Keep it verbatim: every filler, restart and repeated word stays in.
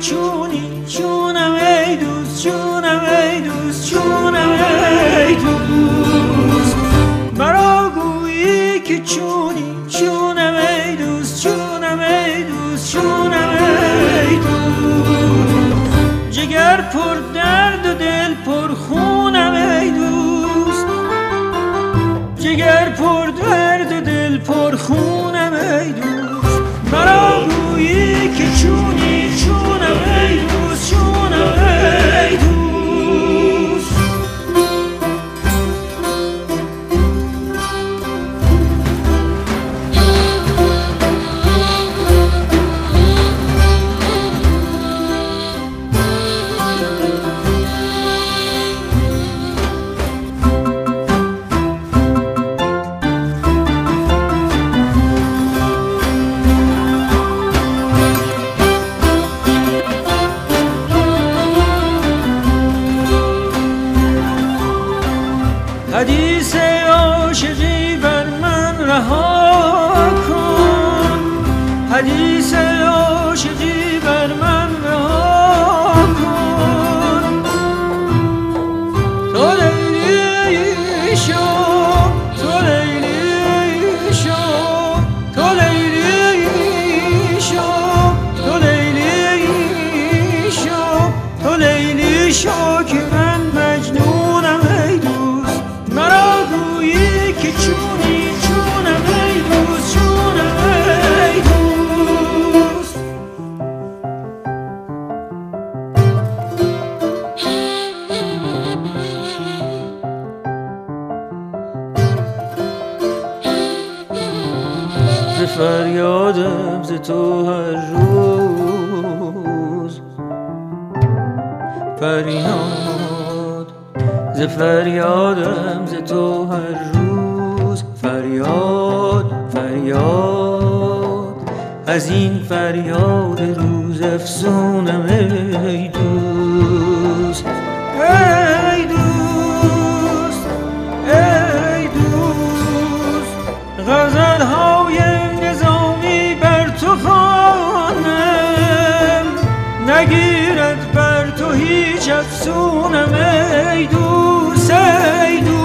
چونی چونم ای دوست، چونم ای دوست، چونم ای دوست. مرا گویی که چونی چونم ای دوست، چونم ای دوست، چونم ای دوست. جگر پر درد و دل پر خونم ای دوست، جگر پر درد و دل پر خونم ای دوست. مرا گویی که چونی چونم ای دوست، چونم ای دوست. حدیث عاشقی بر من رها کن، حدیث عاشقی بر من رها کن. تو لیلی شو، تو لیلی شو، تو لیلی شو، تو لیلی شو، تو لیلی شو که من مجنونم ای دوست. مرا گویی که چونی چونم ای دوست، چونم ای دوست. ز فریادم ز تو هر روز فریاد، ز فریادم ز تو هر روز فریاد، فریاد. از این فریاد روز افسونم ای دوست، ای دوست، ای دوست. غزل‌های نظامی بر تو خوانم، نگیرد بر تو هیچ افسونم ای دوست، ای دوست.